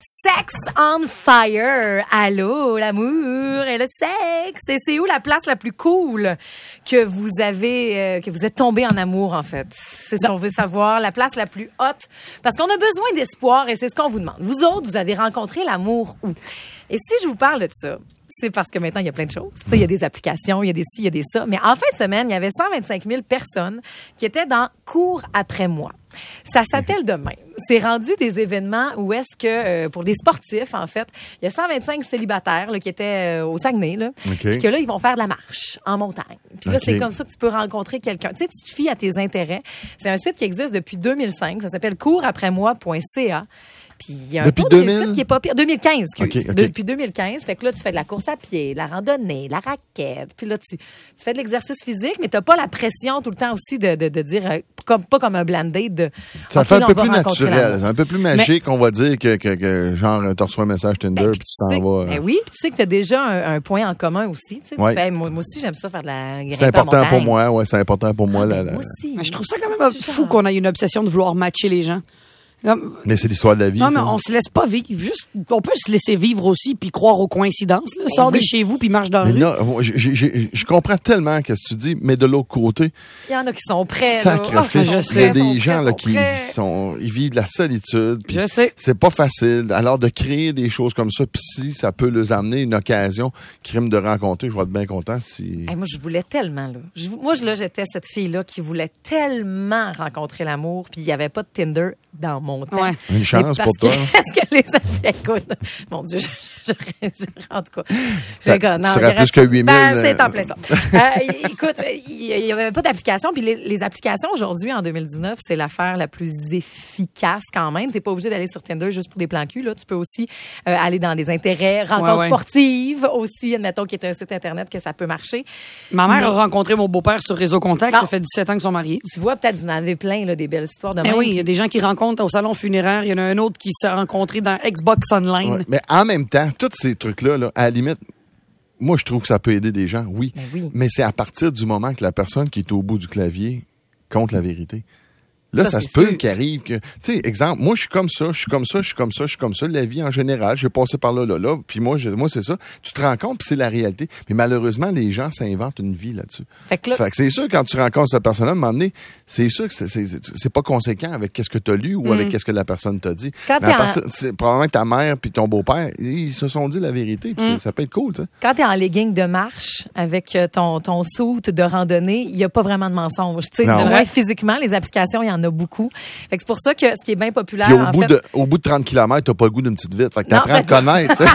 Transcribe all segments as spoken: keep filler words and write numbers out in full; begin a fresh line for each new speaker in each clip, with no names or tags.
Sex on Fire. Allô, l'amour et le sexe. Et c'est où la place la plus cool que vous avez, euh, que vous êtes tombé en amour, en fait? C'est ce qu'on veut savoir. La place la plus haute. Parce qu'on a besoin d'espoir et c'est ce qu'on vous demande. Vous autres, vous avez rencontré l'amour où? Et si je vous parle de ça, c'est parce que maintenant, il y a plein de choses. Tu sais, il y a des applications, il y a des ci, il y a des ça. Mais en fin de semaine, il y avait cent vingt-cinq mille personnes qui étaient dans Cours après moi. Ça s'appelle de même. C'est rendu des événements où est-ce que, euh, pour des sportifs, en fait, il y a cent vingt-cinq célibataires là, qui étaient euh, au Saguenay, là,
okay.
puis que là, ils vont faire de la marche en montagne. Puis là,
okay.
c'est comme ça que tu peux rencontrer quelqu'un. Tu sais, tu te fies à tes intérêts. C'est un site qui existe depuis deux mille cinq. Ça s'appelle cours après moi point c a. Puis il y a un
Depuis
taux
deux
de
mille?
réussite qui est pas pire. deux mille quinze, excuse.
Okay, okay.
Depuis deux mille quinze. Fait que là, tu fais de la course à pied, de la randonnée, la raquette. Puis là, tu, tu fais de l'exercice physique, mais t'as pas la pression tout le temps aussi de, de, de dire, euh, comme, pas comme un blind date de...
Ça
okay,
fait un
là,
peu
on va
plus
rencontrer
naturel.
l'amour.
C'est un peu plus magique, mais, on va dire, que, que, que genre, t'as reçu un message Tinder
ben,
puis tu t'en
sais,
vas.
Ben oui, puis tu sais que t'as déjà un, un point en commun aussi. Tu sais,
ouais.
tu fais, moi, moi aussi, j'aime ça faire de la
C'est important pour moi, ouais, c'est important pour moi.
Ah,
là,
ben,
là.
moi aussi.
Mais je trouve ça quand même fou qu'on ait une obsession de vouloir matcher les gens. Comme...
Mais c'est l'histoire de la vie.
Non, mais
ça.
on se laisse pas vivre. Juste, on peut se laisser vivre aussi puis croire aux coïncidences. Là. Sors
oui.
de chez vous puis marche dans la
mais
rue.
non, je, je, je, je comprends tellement ce que tu dis, mais de l'autre côté,
il y en a qui sont prêts.
sacrifice.
Là.
Oh, il y a des
sont
gens
prêts,
là,
sont
qui
prêts.
sont, ils vivent de la solitude.
Je sais.
C'est pas facile. Alors de créer des choses comme ça, puis si ça peut les amener une occasion, crime de rencontrer, je vais être bien content si.
Hey, moi, je voulais tellement là. Je, moi, je, là, j'étais cette fille là qui voulait tellement rencontrer l'amour, puis il y avait pas de Tinder dans mon temps.
Ouais.
Une chance pour toi.
Parce que les écoute, mon Dieu, je, je, je, je en tout cas, je,
Ça,
non,
tu serais
il
plus
reste-
que huit mille.
Ben, c'est en plein ça. Euh, écoute, il y avait pas d'application, puis les, les applications aujourd'hui en deux mille dix-neuf, c'est l'affaire la plus efficace quand même. T'es pas obligé d'aller sur Tinder juste pour des plans cul là. Tu peux aussi euh, aller dans des intérêts, rencontres
Ouais, ouais.
sportives aussi, admettons qu'il y a un site internet que ça peut marcher.
Ma mère
Mais-
a rencontré mon beau-père sur Réseau Contact.
Bon.
Ça fait dix-sept ans qu'ils sont mariés.
Tu vois, peut-être vous en avez plein là, des belles histoires de
Eh
même.
oui, il y a des gens qui rencontrent au salon funéraire. Il y en a un autre qui s'est rencontré dans Xbox Online.
Ouais. Mais en même temps, tous ces trucs-là, là, à la limite, moi, je trouve que ça peut aider des gens, oui.
Ben oui.
Mais c'est à partir du moment que la personne qui est au bout du clavier compte la vérité. Là, ça,
Ça,
se
c'est
peut
sûr.
qu'il arrive que... Tu sais, exemple, moi, je suis comme ça, je suis comme ça, je suis comme ça, je suis comme ça. La vie, en général, je vais passer par là, là, là. Puis moi, je, moi c'est ça. Tu te rends compte, puis c'est la réalité. Mais malheureusement, les gens s'inventent une vie là-dessus.
Fait que là,
Fait que c'est sûr, quand tu rencontres cette personne-là, à un moment donné, c'est sûr que c'est, c'est, c'est pas conséquent avec qu'est-ce que tu as lu ou avec qu'est-ce que la personne t'a dit.
Quand
Mais à
t'es en-
partir, c'est probablement ta mère puis ton beau-père, ils se sont dit la vérité. Puis c'est- ça peut être cool, ça.
quand tu es en legging de marche avec euh, ton, ton suit de randonnée, il n'y a pas vraiment de mensonge. Tu sais,
Non.
du moins, physiquement, les applications, il y en a beaucoup. Fait que c'est pour ça que ce qui est bien populaire,
Puis au
en
bout,
fait,
de, au bout de trente kilomètres, t'as pas le goût d'une petite vite. Fait que
Non,
t'apprends à
ben-
te connaître, tu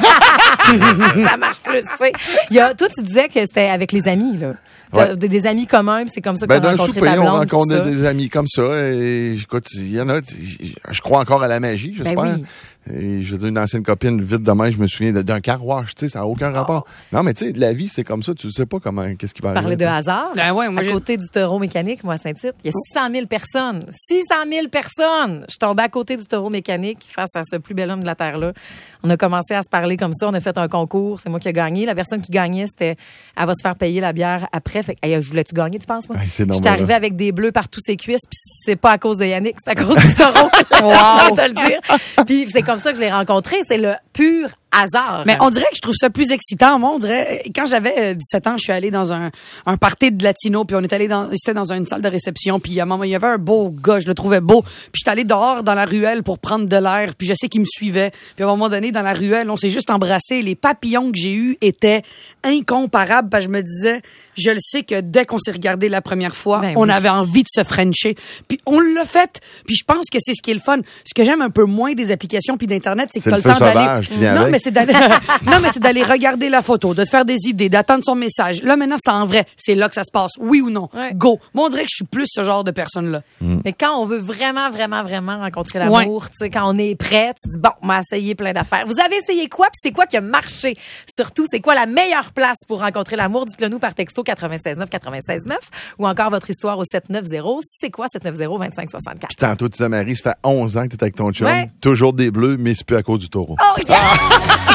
sais.
ça marche plus. Tu sais. Il y a, toi, tu disais que c'était avec les amis, là. T'as
Ouais.
des, des amis communs, puis c'est comme ça que
Ben,
t'as
d'un
rencontré
souper,
ta
on
blonde.
rencontre
tout ça.
des amis comme ça. Et, écoute, il y en a, je crois encore à la magie, j'espère.
Ben oui.
Et je veux dire, une ancienne copine, vite demain, je me souviens d'un car wash, tu sais, ça n'a aucun rapport. Non, mais tu sais, la vie, c'est comme ça, tu sais pas comment, qu'est-ce qui va
Parler
arriver.
de hasard.
Ben ouais, moi,
à
j'ai-
côté du taureau mécanique, moi, à Saint-Tite, il y a six cent mille personnes. six cent mille personnes! Je tombais à côté du taureau mécanique face à ce plus bel homme de la Terre-là. On a commencé à se parler comme ça. On a fait un concours. C'est moi qui ai gagné. La personne qui gagnait, c'était, elle va se faire payer la bière après. Fait que, hey, je voulais-tu gagner, tu penses, moi?
Hey, c'est normal,
J'étais arrivée
hein.
avec des bleus partout ses cuisses, puis c'est pas à cause de Yannick, c'est à cause du taureau.
Wow.
Je vais te le dire. Puis c'est comme ça que je l'ai rencontré. C'est le pur hasard.
Mais on dirait que je trouve ça plus excitant. Moi, on dirait, quand j'avais euh, dix-sept ans, je suis allée dans un, un party de latino, puis on est allé dans, c'était dans une salle de réception, puis à un moment, il y avait un beau gars, je le trouvais beau, puis j'étais allée dehors dans la ruelle pour prendre de l'air, puis je sais qu'il me suivait, puis à un moment donné, dans la ruelle, on s'est juste embrassé. Les papillons que j'ai eus étaient incomparables, parce que je me disais, je le sais que dès qu'on s'est regardé la première fois,
Ben
on
oui.
avait envie de se frencher, puis on l'a fait, puis je pense que c'est ce qui est le fun. Ce que j'aime un peu moins des applications puis d'Internet, c'est que
C'est
t'as
le
le
feu
temps d'aller...
sauvage qui vient
Non,
avec.
mais c'est d'aller, non, mais c'est d'aller regarder la photo, de te faire des idées, d'attendre son message. Là, maintenant, c'est en vrai. C'est là que ça se passe. Oui ou non?
Ouais.
Go. Moi, on dirait que je suis plus ce genre de personne-là.
Mais quand on veut vraiment, vraiment, vraiment rencontrer l'amour, tu sais, quand on est prêt, tu dis, bon, on va essayer plein d'affaires. Vous avez essayé quoi? Puis c'est quoi qui a marché? Surtout, c'est quoi la meilleure place pour rencontrer l'amour? Dites-le nous par texto quatre-vingt-seize neuf quatre-vingt-seize neuf ou encore votre histoire au sept neuf zéro. C'est quoi sept neuf zéro vingt-cinq soixante-quatre?
Puis tantôt, tu disais, Marie, ça fait onze ans que t'es avec ton chum.
Ouais.
Toujours des bleus, mais c'est plus à cause du taureau.
Oh, yeah!